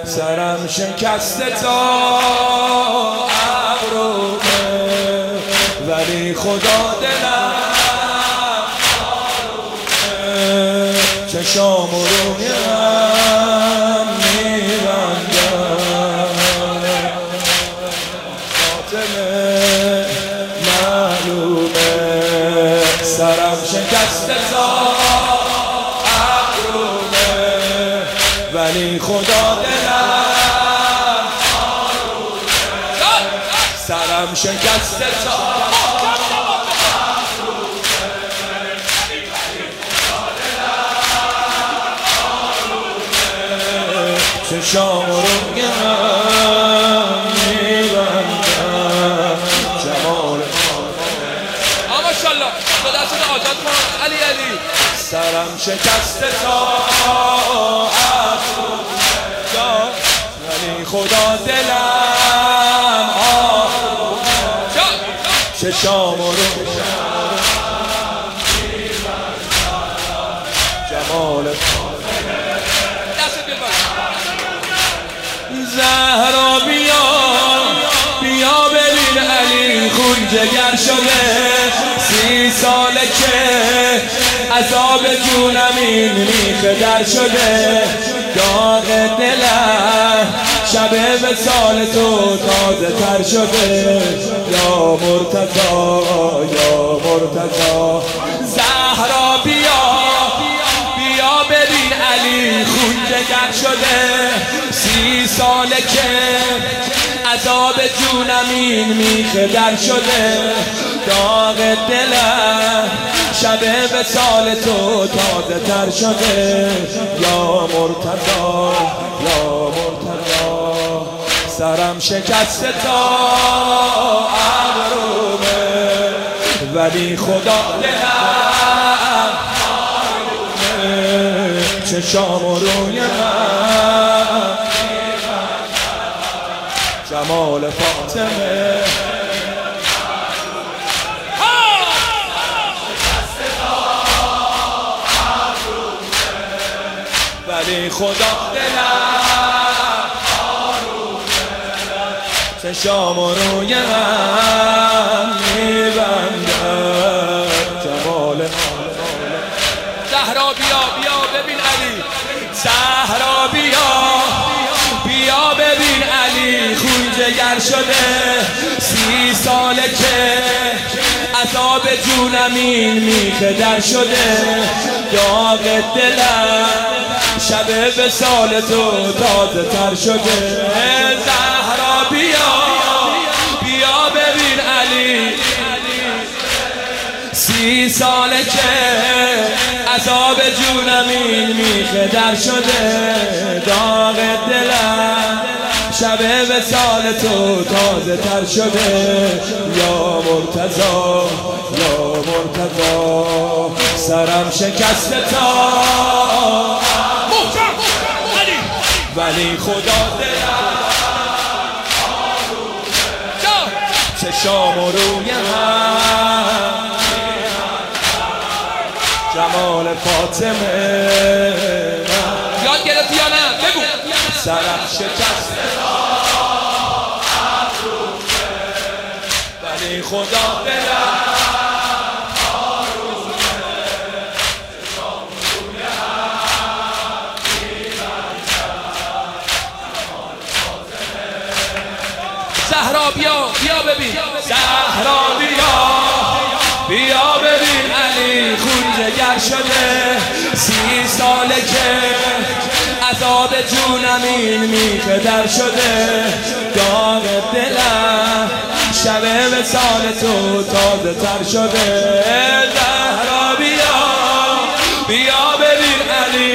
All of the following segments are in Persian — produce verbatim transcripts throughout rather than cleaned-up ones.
سرم شکسته تا ابرومه ولی خدا دلم آرومه چشام و رویم میبندم خاتمه معلومه سرم شکسته تا ابرومه ولی خدا دلم آرومه سرم شکسته تا چشام رو میبندم جمال آقا ماشاءالله با دستت آزاد کن علی علی سرم شکسته تا ابرومه ولی خدا دلم آرومه چشام رو جمال زهرا بیا بیا ببین علی خون جگر شده سی ساله که عذاب جونم این میخه در شده داغ دلم شب وصال تو تازه تر شده یا مرتضی یا مرتضی زهرا بیا بیا ببین علی خون جگر شده سی ساله که عذاب جونم این میخه در شده داغ دلم شب وصال تو تازه تر شده یا مرتضی یا مرتضی سرم شکسته تا ابرومه ولی خدا دلم آرومه چشام و روی من جمال فاطمه ولی خدا دلم آرومه چشام و روی من میبندم جمال زهرا بیا بیا ببین علی زهرا بیا بیا ببین علی خون جگر شده سی ساله که عذاب جونم این میخه در شده داغ دلم شب وصال تو تازه تر شده زهرا بیا بیا ببین علی سی ساله که عذاب جونم این میخه در شده داغ دلم شب وصال تو تازه تر شده یا مرتضی یا مرتضی سرم شکسته تا ولی خدا دلم آرومه چشام و روی من جمال فاطمه یاد گرفتی یا نه؟ بگو سرم شکسته تا ابرومه ولی خدا دلم آرومه چشام و روی من میبندم جمال فاطمه زهرا بیا بیا ببین زهرا بیا بیا ببین علی خون جگر شده سی ساله که عذاب جونم این میخه در شده داغ دلم شب وصال تو تازه تر شده زهرا بیا بیا ببین علی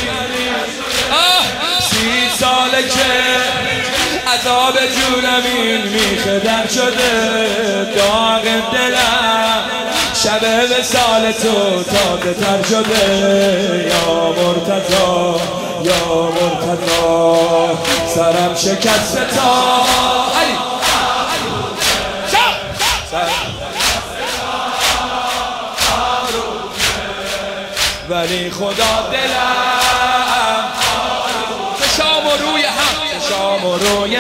سی ساله که عذاب جونم این میخه در شده داغ دلم شب وصال تو تازه تر شده یا مرتضی یا مرتضی سرم شکسته تا علی ولی خدا دلم چشام و روی هم شام و رویم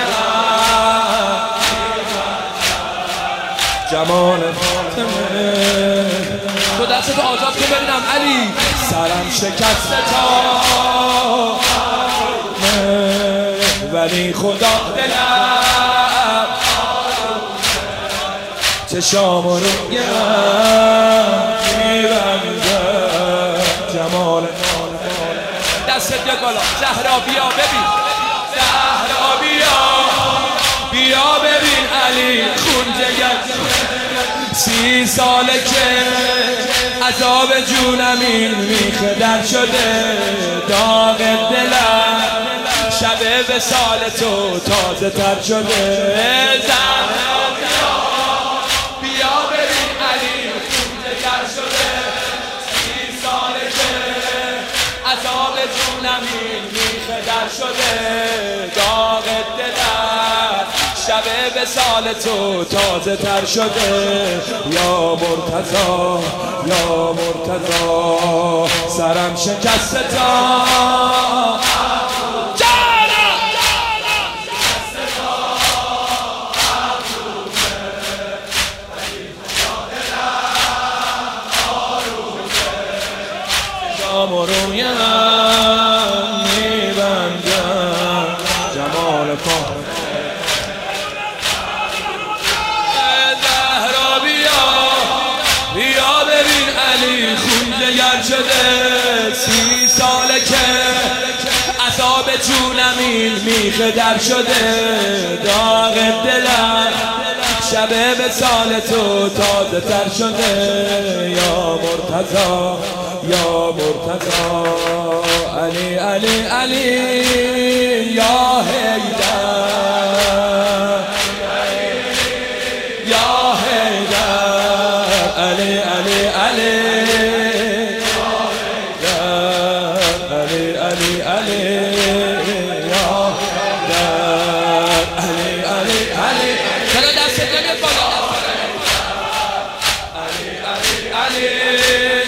جمال فاطمه. تو دستتو آزاد کن ببینم علی. سرم شکسته تا ولی خدا دلم چشام و رویم میبنده جمال دستت بیا بالا. زهرا بیا ببین، زهرا بیا بیا ببین علی خون جگر. سی ساله که عذاب جونم این میخه در شده داغ دلم شب به سال تو تازه تر شده. زهرا بیا بیا ببین علی خون جگر شده. سی ساله که عذاب جونم این میخه در شده داغ دلم شب به سال تو تازه تر شده. یا مرتضی یا مرتضی سرم شکسته تا شام و رویم میبندم جمال فاطمه. زهرا بیا بیا ببین علی خون جگر شده. سی ساله که عذاب جونم این میخه در شده داغ دلم شب به سال تو تازه تر شده. یا مرتضی یا مرتضی علی علی علی یا حیدر یا حیدر علی علی علی یا حیدر علی علی علی یا حیدر علی علی علی. چرا دست نمیاد بالا؟ علی علی علی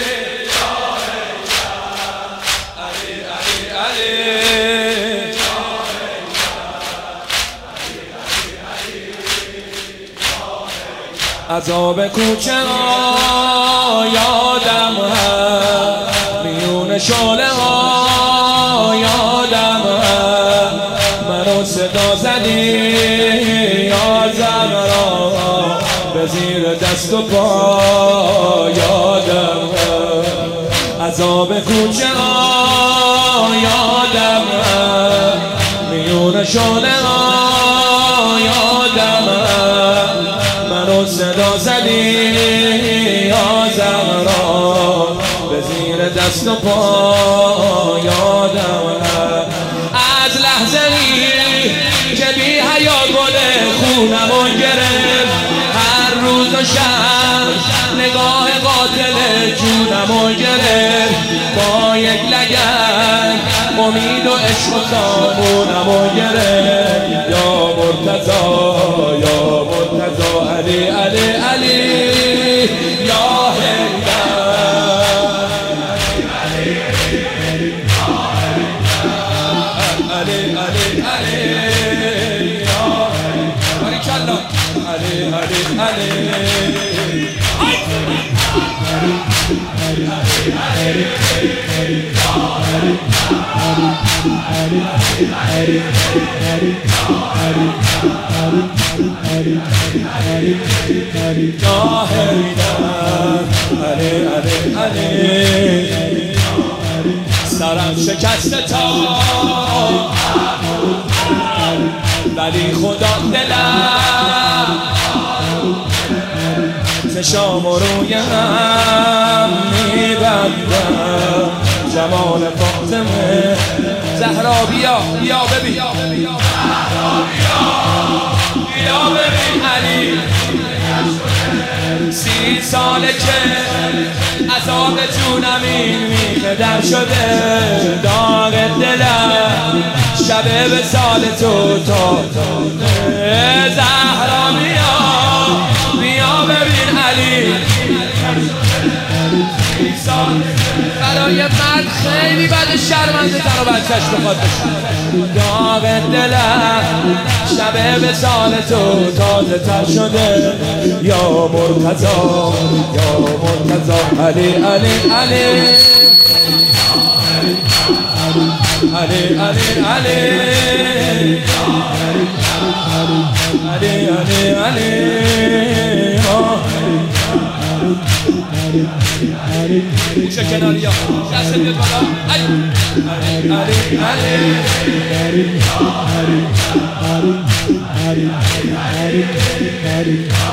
عذاب کوچه ها یادم هست میون شعله ها یادم هست منو صدا زدی یا زهرا به زیر دست و پا یادم هست. عذاب کوچه ها یادم هست میون شعله ها یادم هست منو صدا زدی یا زهرا به زیر دست و پا یادم هست. از لحظه ای که بی حیا گل خونمو گرفت هر روز و شب نگاه قاتل جونمو گرفت با یک لگد امید و عشق و سامونمو گرفت. یا مرتضی یا مرتضی علی علی علی یا حیدر علی علی علی یا باریکالله علی علی علی سرم شکسته تا ولی خدا دلم چشام و رویم میبندم جمال فاطمه. زهرا بیا بیا ببین بیا ببین علی سی ساله که عذاب جونم این میخه در شده داغ دلم شب به سال تو تا زهرا بیا بیا ببین علی سی ساله برای مرد خیلی بده شرمنده تر و بچهش بخواد بشه. داغ دلم شب به سال تو تازه تر شده یا مرتضا یا مرتضا علی علی علی علی علی علی علی علی علی گوشه کناری ها دست بیاد بالا علی علی علی